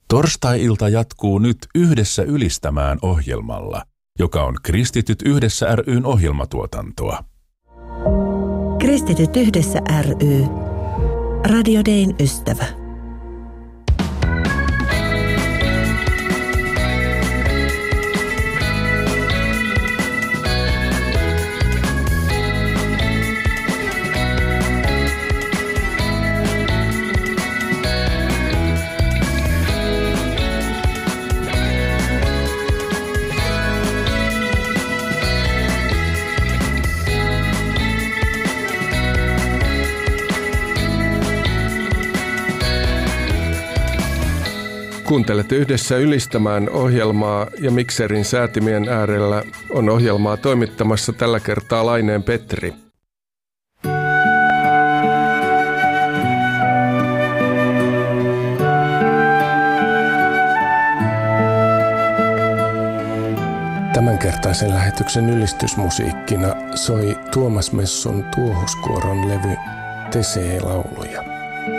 Torstai-ilta jatkuu nyt Yhdessä ylistämään ohjelmalla, joka on Kristityt yhdessä ry:n ohjelmatuotantoa. Kristityt yhdessä ry. Radio Dayn ystävä. Kuuntelette Yhdessä ylistämään ohjelmaa ja mikserin säätimien äärellä on ohjelmaa toimittamassa tällä kertaa Laineen Petri. Tämänkertaisen lähetyksen ylistysmusiikkina soi Tuomas Messon tuohuskuoron levy Tesee-lauluja.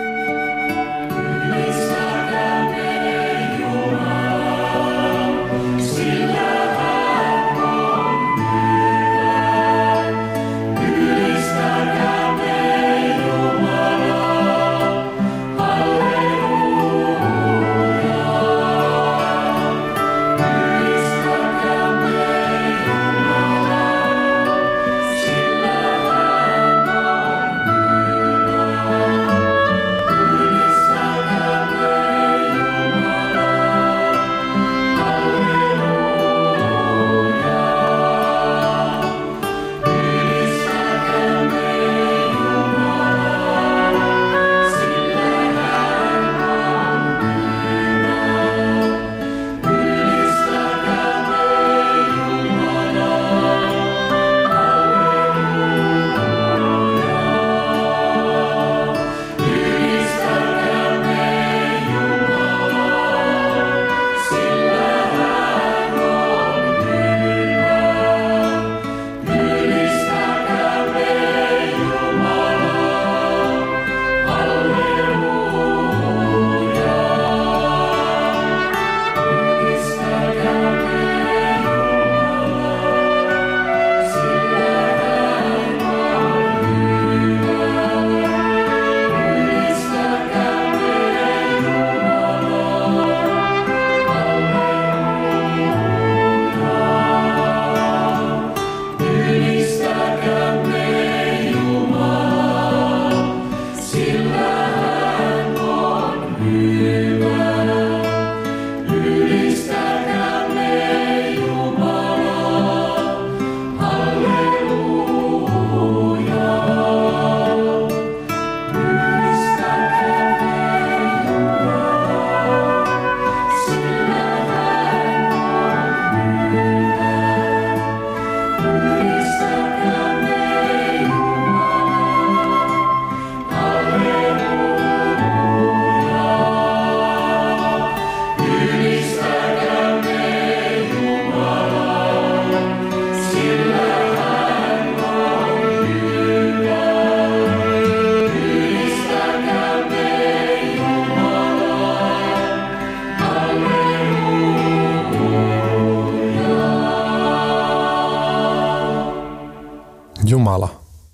Jumala,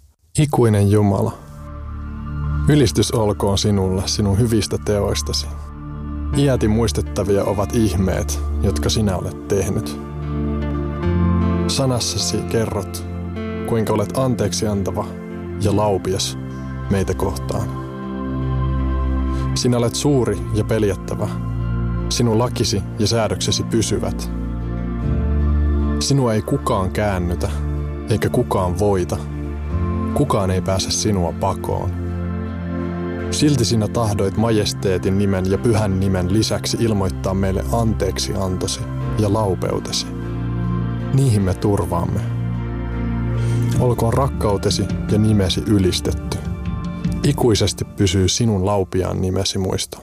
ikuinen Jumala, ylistys olkoon sinulle sinun hyvistä teoistasi. Iäti muistettavia ovat ihmeet, jotka sinä olet tehnyt. Sanassasi kerrot, kuinka olet anteeksiantava ja laupias meitä kohtaan. Sinä olet suuri ja peljättävä. Sinun lakisi ja säädöksesi pysyvät. Sinua ei kukaan käännytä, eikä kukaan voita. Kukaan ei pääse sinua pakoon. Silti sinä tahdoit majesteetin nimen ja pyhän nimen lisäksi ilmoittaa meille anteeksiantosi ja laupeutesi. Niihin me turvaamme. Olkoon rakkautesi ja nimesi ylistetty. Ikuisesti pysyy sinun laupiaan nimesi muisto.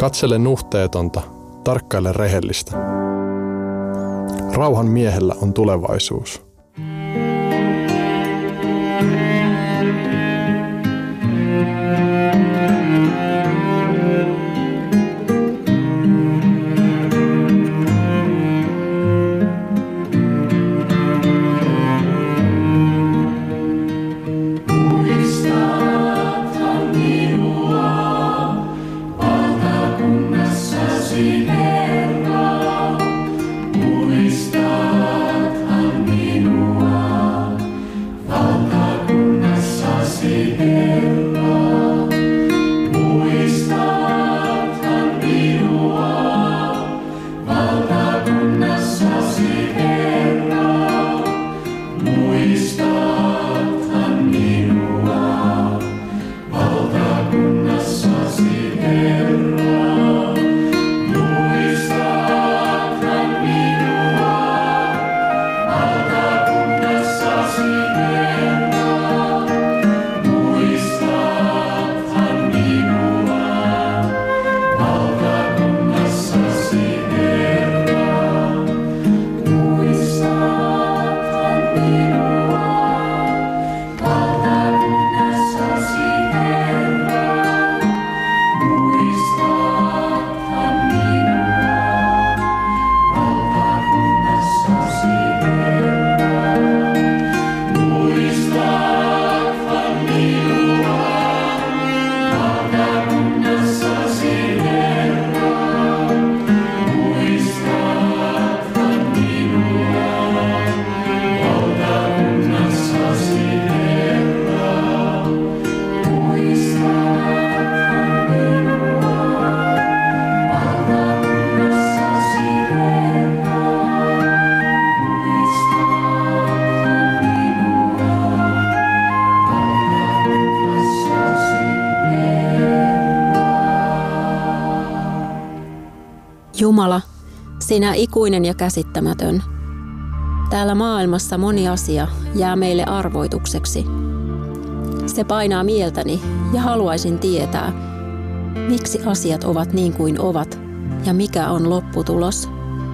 Katsele nuhteetonta, tarkkaile rehellistä. Rauhan miehellä on tulevaisuus. Jumala, sinä ikuinen ja käsittämätön. Täällä maailmassa moni asia jää meille arvoitukseksi. Se painaa mieltäni ja haluaisin tietää, miksi asiat ovat niin kuin ovat ja mikä on lopputulos.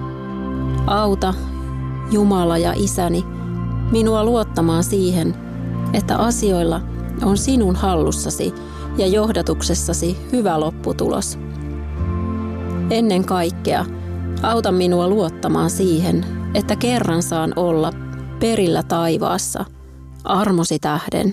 Auta, Jumala ja Isäni, minua luottamaan siihen, että asioilla on sinun hallussasi ja johdatuksessasi hyvä lopputulos. Ennen kaikkea, auta minua luottamaan siihen, että kerran saan olla perillä taivaassa, armosi tähden.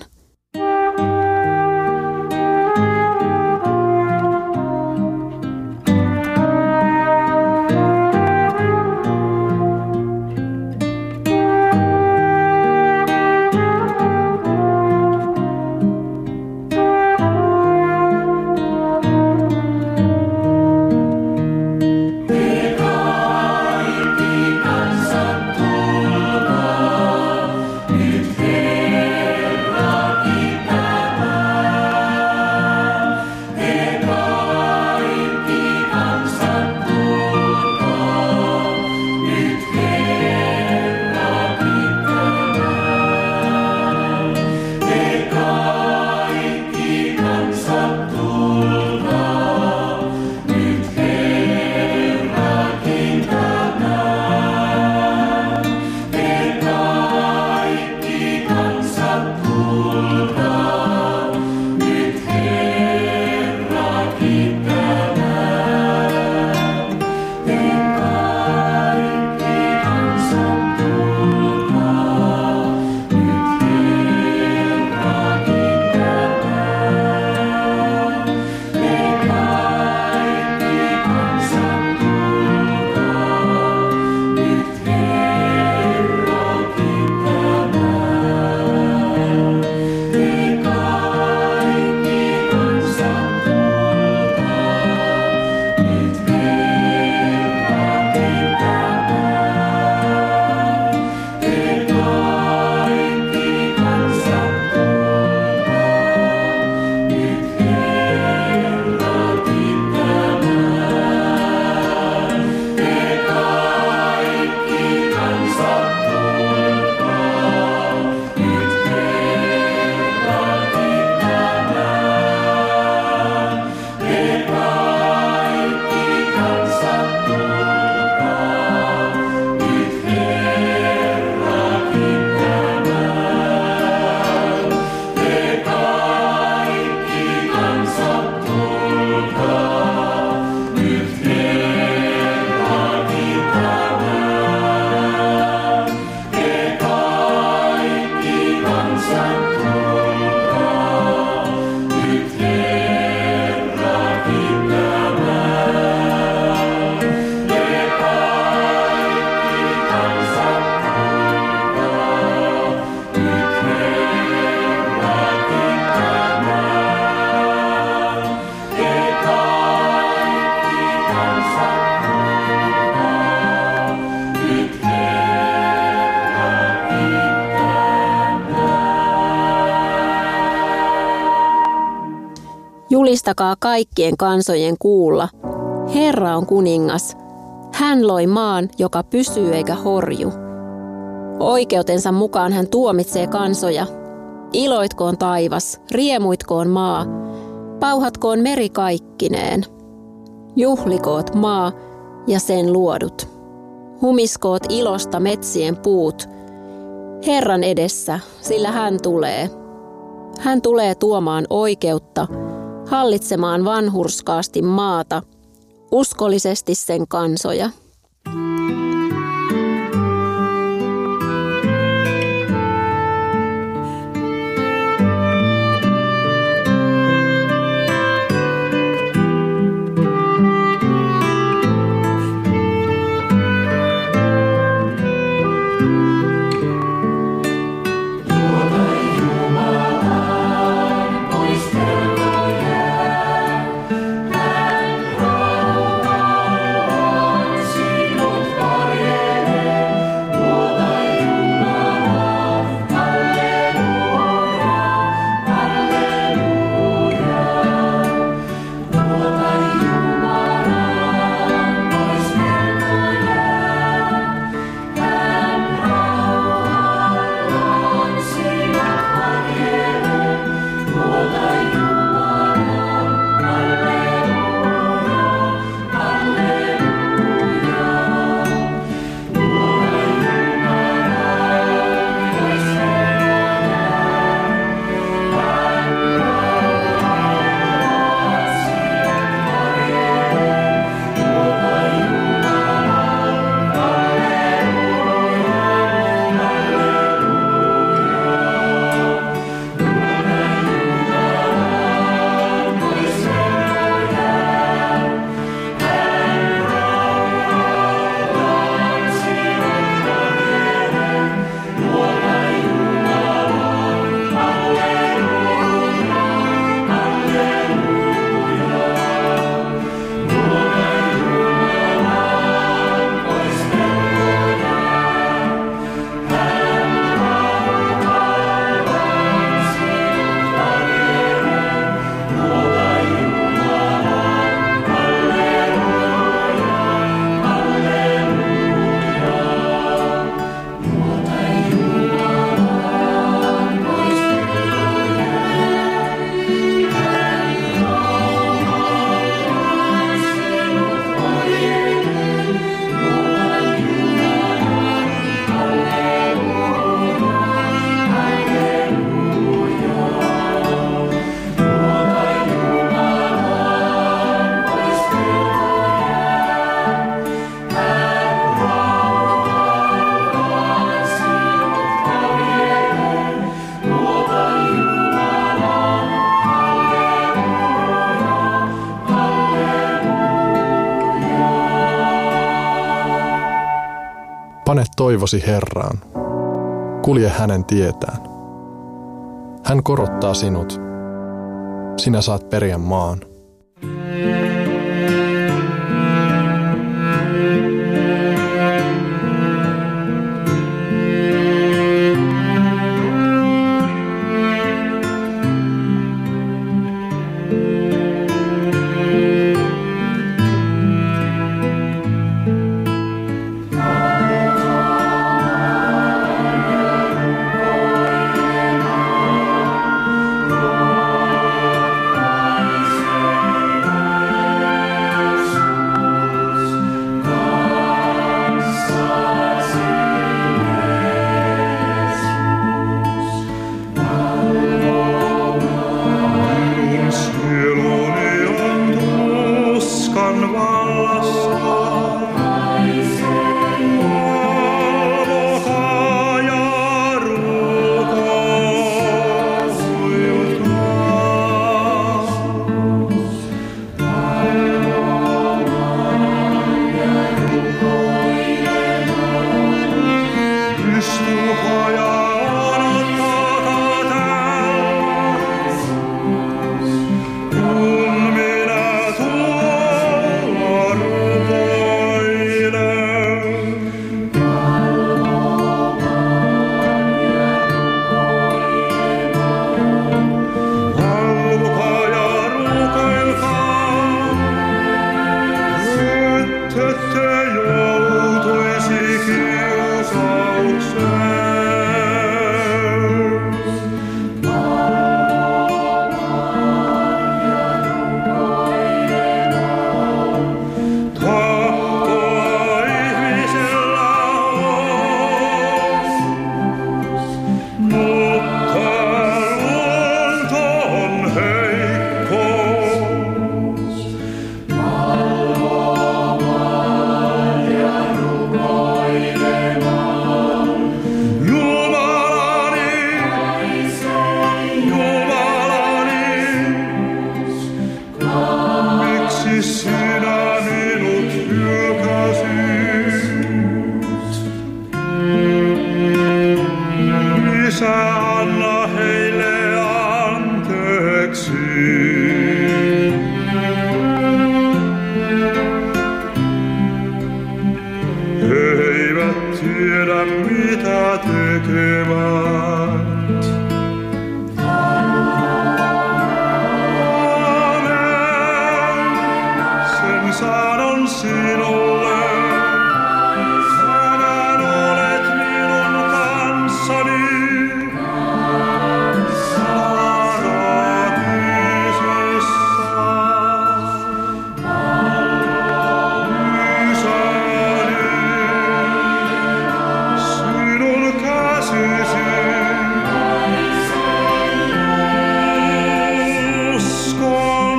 Nyt Herra Julistakaa kaikkien kansojen kuulla. Herra on kuningas. Hän loi maan, joka pysyy eikä horju. Oikeutensa mukaan hän tuomitsee kansoja. Iloitkoon taivas, riemuitkoon maa, pauhatkoon meri kaikkineen. Juhlikoot maa ja sen luodut. Humiskoot ilosta metsien puut. Herran edessä, sillä hän tulee. Hän tulee tuomaan oikeutta, hallitsemaan vanhurskaasti maata, uskollisesti sen kansoja. Pane toivosi Herraan. Kulje hänen tietään. Hän korottaa sinut. Sinä saat periä maan. anna heille anteeksi. He eivät tiedä mitä tekevät. Sanon sinulle, tänään olet minun kanssani paratiisissa. Isäni, sinun käsisi uskon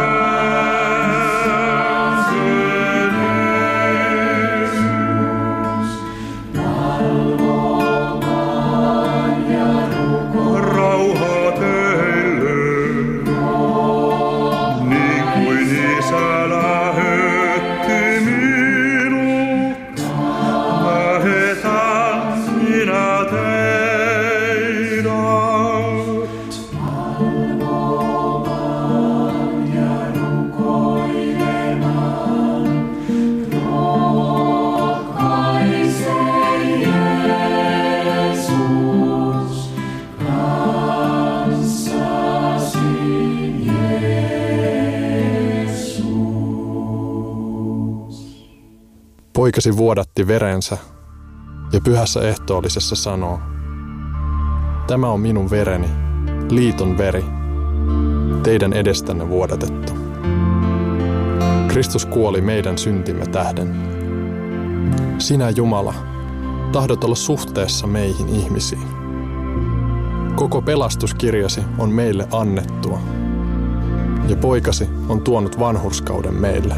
Poikasi vuodatti verensä ja pyhässä ehtoollisessa sanoo, tämä on minun vereni, liiton veri, teidän edestänne vuodatettu. Kristus kuoli meidän syntimme tähden. Sinä, Jumala, tahdot olla suhteessa meihin ihmisiin. Koko pelastuskirjasi on meille annettua, ja poikasi on tuonut vanhurskauden meille.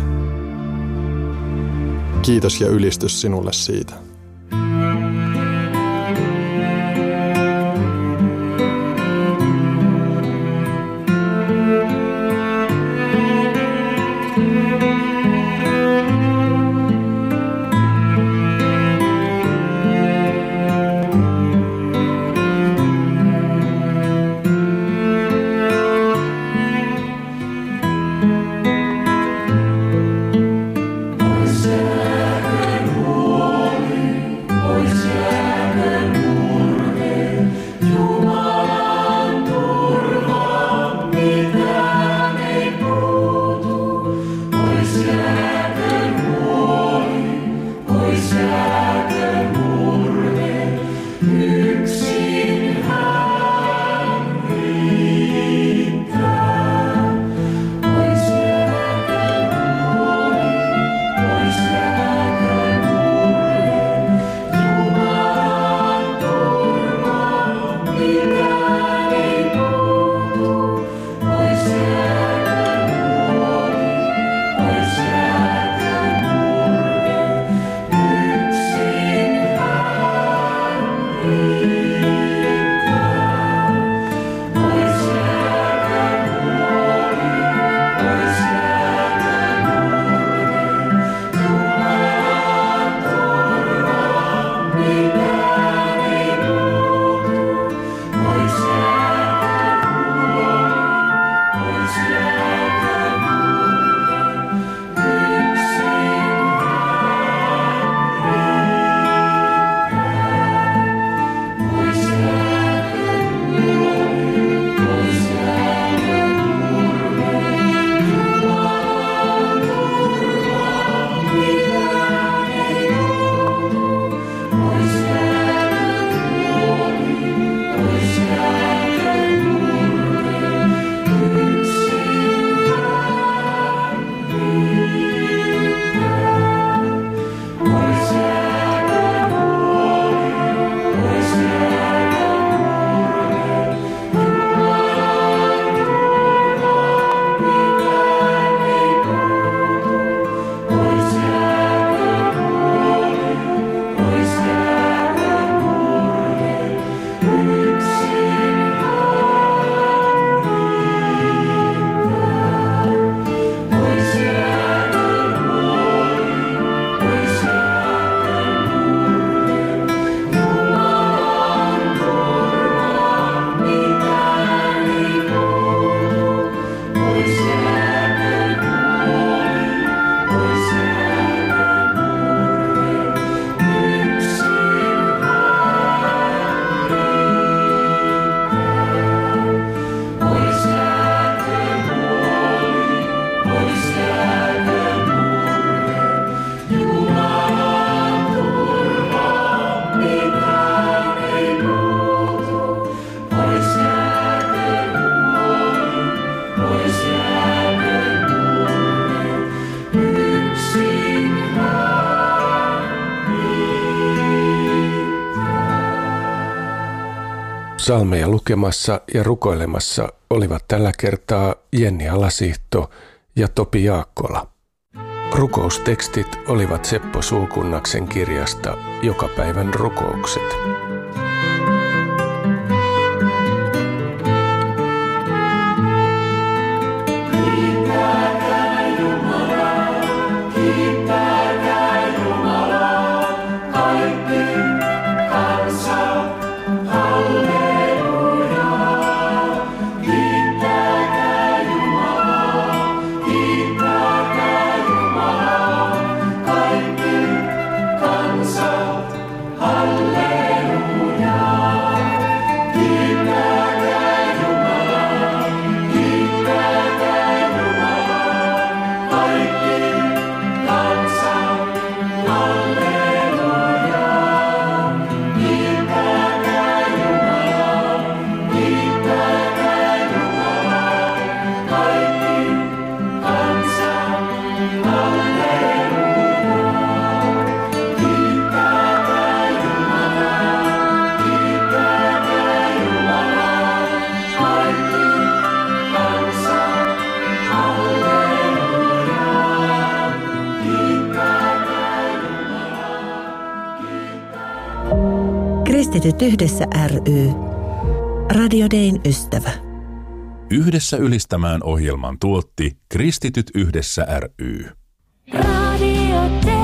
Kiitos ja ylistys sinulle siitä. Holy Psalmeja lukemassa ja rukoilemassa olivat tällä kertaa Jenni Alasihto ja Topi Jaakkola. Rukoustekstit olivat Seppo Sulkunnaksen kirjasta Joka päivän rukoukset. Kristityt yhdessä ry. Radio Dayn ystävä. Yhdessä ylistämään ohjelman tuotti Kristityt yhdessä ry.